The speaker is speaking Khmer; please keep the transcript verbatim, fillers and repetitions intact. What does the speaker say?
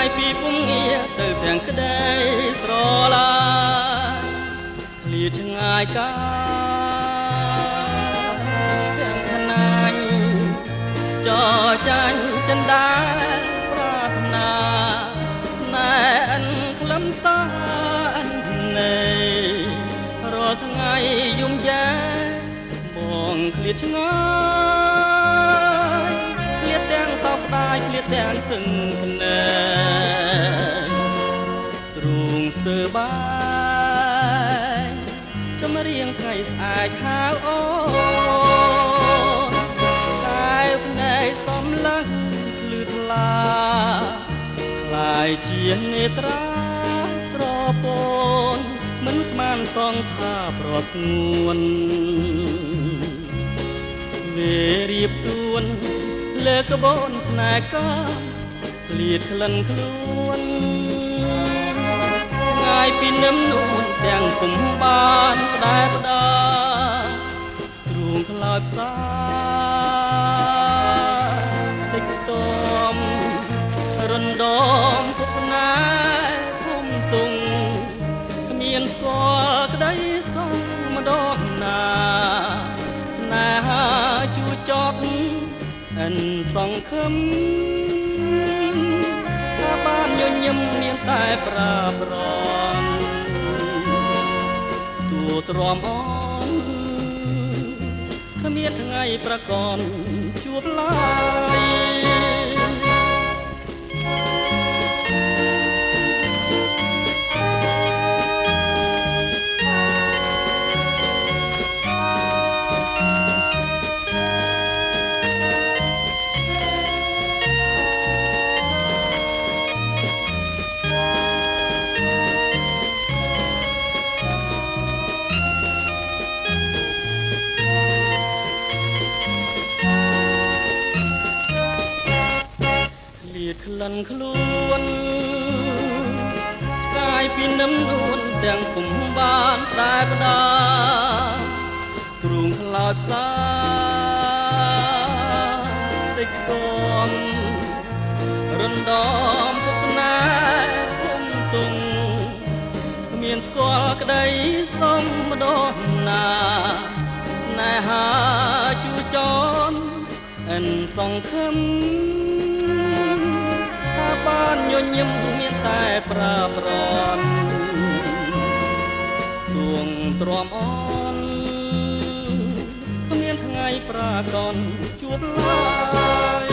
ពីពុំងារទៅទាំងក្តីស្រឡាញ់លៀឆ្ងាយកាទាំងថ្នាញ់ចរចាញ់ចិនដាប្រាថ្នាណែអិនក្លឹមសាអិននៃរាល់ថ្ងៃយំយ៉ាបងឃ្លាតឆ្ងាយឃ្លាតទាំងសោកស្ដាយឃ្លាតទាំងសឹងភ្នែកទ្រូងស្ទើបាយចំរៀងថ្ងៃស្អែកហៅអូតែភ្នែកសំឡឹងភ្លឺថ្លាខ្លាយជានេត្រាស្រពនមិនស្មានសងថាប្រស្ងួនវារៀបទួនលើកបូនស្នេហ៍កាឃ្លាតក្លិនខ្លួនងាយពីនឹមនួនទាំងពុំបានផ្ដែផ្ដាទ្រូងខ្លោចផ្សាតិចតមរំដមទុកណាភុំទុងគ្មានស្គាល់ក្តីសោកម្ដងណាណាជួចត់អិនសង្ឃឹមថាបានញញឹមមានតែប្រាប្រន់ទួទ្រាំអនគ្មានថ្ងៃប្រកនជួបឡើយក្លិនខ្លួនឆ្កាយពីនឹមនួនទាំងពុំបានតែផ្ដាទ្រូងខ្លោចផ្សាតិចគំរំដំពុកណាភុំទុងគ្មានស្គាល់ក្តីសុំម្ដងណាណែហាជួចនអិនសង្ឃឹមបានញញឹមមានតែប្រាប្រន់ទួងទ្រាំអនគ្មានថ្ងៃប្រាកដជួបឡើយ